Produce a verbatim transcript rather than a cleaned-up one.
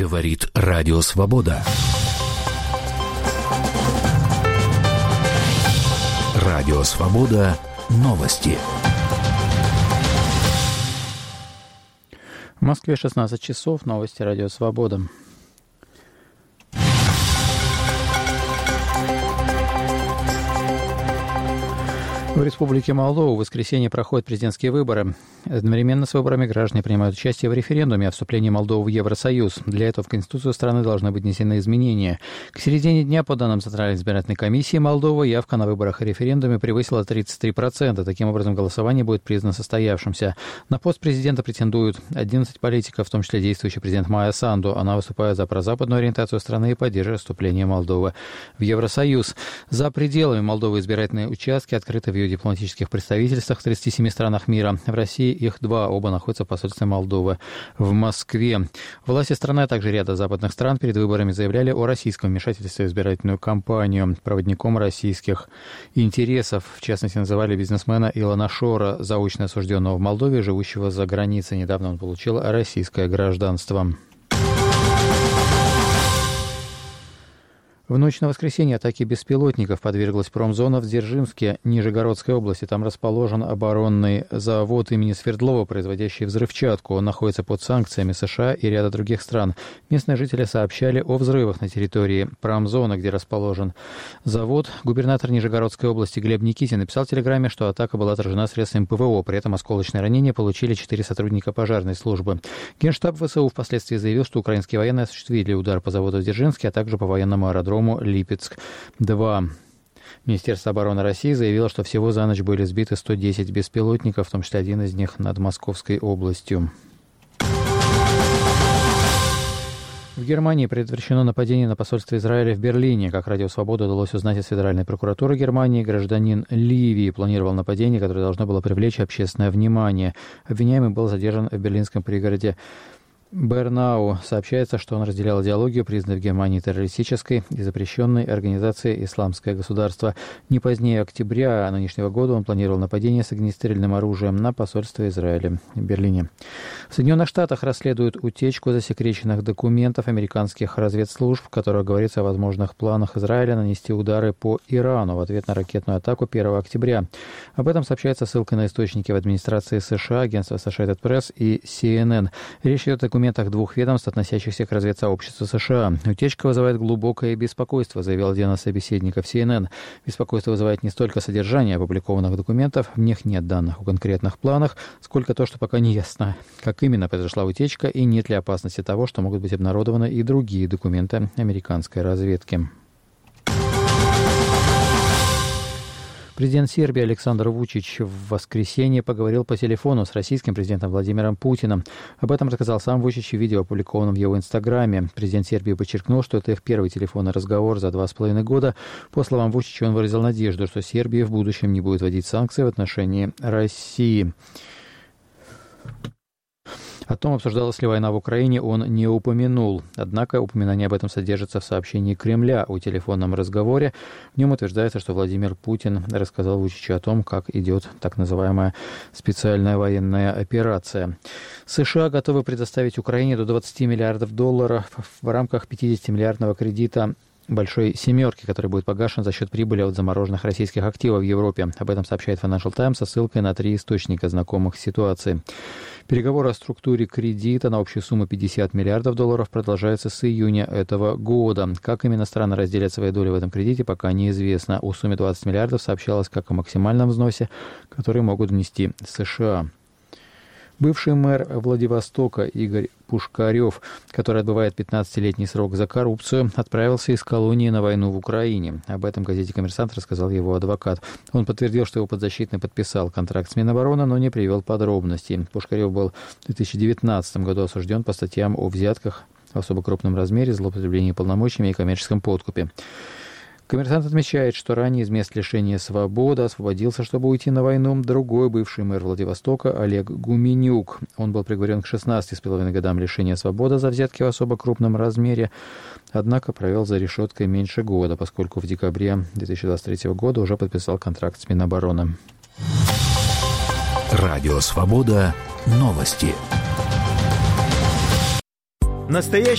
Говорит Радио Свобода. Радио Свобода. Новости. В Москве шестнадцать часов. Новости Радио Свобода. В Республике Молдова в воскресенье проходят президентские выборы. Одновременно с выборами граждане принимают участие в референдуме о вступлении Молдовы в Евросоюз. Для этого в Конституцию страны должны быть внесены изменения. К середине дня, по данным Центральной избирательной комиссии Молдовы, явка на выборах и референдуме превысила тридцать три процента. Таким образом, голосование будет признано состоявшимся. На пост президента претендуют одиннадцать политиков, в том числе действующий президент Майя Санду. Она выступает за прозападную ориентацию страны и поддерживает вступление Молдовы в Евросоюз. За пределами Молдовы избирательные участки открыты в ее дипломатических представительствах в тридцати семи странах мира. В России их два, оба находятся в посольстве Молдовы в Москве. Власти страны, а также ряда западных стран перед выборами заявляли о российском вмешательстве в избирательную кампанию. Проводником российских интересов, в частности, называли бизнесмена Илона Шора, заочно осужденного в Молдове, живущего за границей. Недавно он получил российское гражданство. В ночь на воскресенье атаке беспилотников подверглась промзона в Дзержинске, Нижегородской области. Там расположен оборонный завод имени Свердлова, производящий взрывчатку. Он находится под санкциями США и ряда других стран. Местные жители сообщали о взрывах на территории промзоны, где расположен завод. Губернатор Нижегородской области Глеб Никитин написал в телеграмме, что атака была отражена средствами ПВО. При этом осколочные ранения получили четыре сотрудника пожарной службы. Генштаб ВСУ впоследствии заявил, что украинские военные осуществили удар по заводу в Дзержинске, а также по военному аэродрому Липецк-два. Министерство обороны России заявило, что всего за ночь были сбиты сто десять беспилотников, в том числе один из них над Московской областью. В Германии предотвращено нападение на посольство Израиля в Берлине. Как Радио Свобода удалось узнать из Федеральной прокуратуры Германии, гражданин Ливии планировал нападение, которое должно было привлечь общественное внимание. Обвиняемый был задержан в берлинском пригороде Бернау. Сообщается, что он разделял идеологию, признанной в Германии террористической и запрещенной организацией «Исламское государство». Не позднее октября нынешнего года он планировал нападение с огнестрельным оружием на посольство Израиля в Берлине. В Соединенных Штатах расследуют утечку засекреченных документов американских разведслужб, в которых говорится о возможных планах Израиля нанести удары по Ирану в ответ на ракетную атаку первого октября. Об этом сообщается ссылкой на источники в администрации США, агентство Associated Press и си эн эн. Речь идет о документах двух ведомств, относящихся к разведсообществу США. Утечка вызывает глубокое беспокойство, заявил один из собеседников си эн эн. Беспокойство вызывает не столько содержание опубликованных документов, в них нет данных о конкретных планах, сколько то, что пока не ясно, как именно произошла утечка и нет ли опасности того, что могут быть обнародованы и другие документы американской разведки. Президент Сербии Александр Вучич в воскресенье поговорил по телефону с российским президентом Владимиром Путиным. Об этом рассказал сам Вучич в видео, опубликованном в его инстаграме. Президент Сербии подчеркнул, что это их первый телефонный разговор за два с половиной года. По словам Вучича, он выразил надежду, что Сербия в будущем не будет вводить санкции в отношении России. О том, обсуждалась ли война в Украине, он не упомянул. Однако упоминание об этом содержится в сообщении Кремля о телефонном разговоре. В нем утверждается, что Владимир Путин рассказал Вучичу о том, как идет так называемая специальная военная операция. США готовы предоставить Украине до двадцати миллиардов долларов в рамках пятидесятимиллиардного кредита «Большой семерки», который будет погашен за счет прибыли от замороженных российских активов в Европе. Об этом сообщает Financial Times со ссылкой на три источника, знакомых с ситуацией. Переговоры о структуре кредита на общую сумму пятьдесят миллиардов долларов продолжаются с июня этого года. Как именно страны разделят свои доли в этом кредите, пока неизвестно. О сумме двадцать миллиардов сообщалось как о максимальном взносе, который могут внести США. Бывший мэр Владивостока Игорь Пушкарев, который отбывает пятнадцатилетний срок за коррупцию, отправился из колонии на войну в Украине. Об этом газете «Коммерсант» рассказал его адвокат. Он подтвердил, что его подзащитный подписал контракт с Минобороны, но не привел подробностей. Пушкарев был в две тысячи девятнадцатом году осужден по статьям о взятках в особо крупном размере, злоупотреблении полномочиями и коммерческом подкупе. «Коммерсант» отмечает, что ранее из мест лишения свободы освободился, чтобы уйти на войну, другой бывший мэр Владивостока Олег Гуменюк. Он был приговорен к шестнадцати с половиной годам лишения свободы за взятки в особо крупном размере, однако провел за решеткой меньше года, поскольку в декабре две тысячи двадцать третьего года уже подписал контракт с Минобороны. Радио Свобода. Новости. Настоящий